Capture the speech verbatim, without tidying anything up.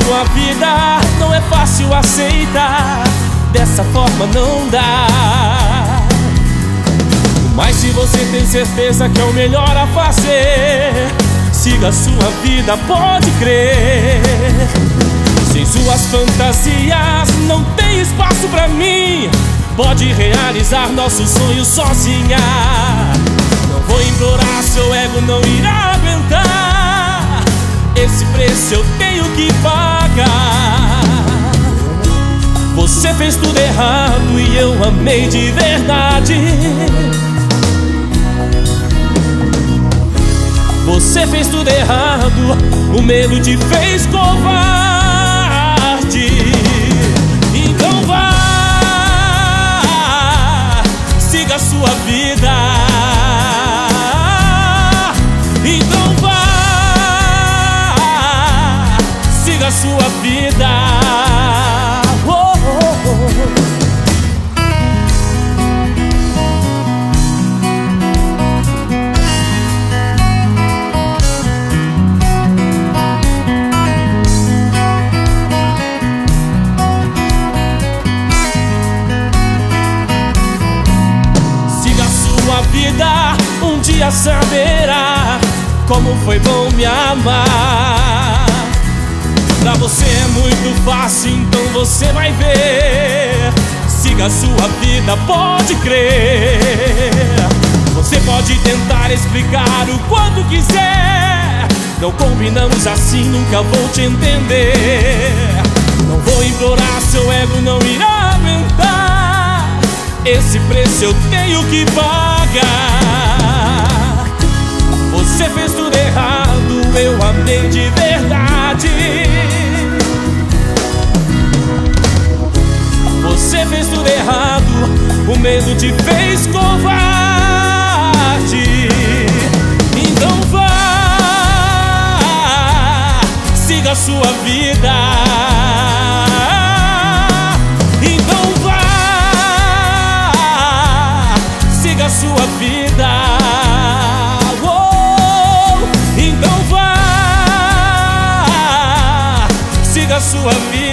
sua vida não é fácil aceitar, dessa forma não dá. Mas se você tem certeza que é o melhor a fazer, siga a sua vida, pode crer. Sem suas fantasias não tem espaço pra mim, pode realizar nossos sonhos sozinha. Não vou implorar, seu ego não irá aguentar, esse preço eu tenho que pagar. Você fez tudo errado e eu amei de verdade. Você fez tudo errado, o medo te fez covarde. Então vá, siga a sua vida. Então vá, siga a sua vida. Oh, oh, oh. Um dia saberá como foi bom me amar. Pra você é muito fácil, então você vai ver. Siga a sua vida, pode crer. Você pode tentar explicar o quanto quiser, não combinamos assim, nunca vou te entender. Não vou implorar, seu ego não irá aguentar, esse preço eu tenho que pagar. Você fez tudo errado, eu amei de verdade. Você fez tudo errado, o medo te fez covarde. Então vá, siga a sua vida. Então vá, siga a sua vida. Oh, então vá, siga a sua vida.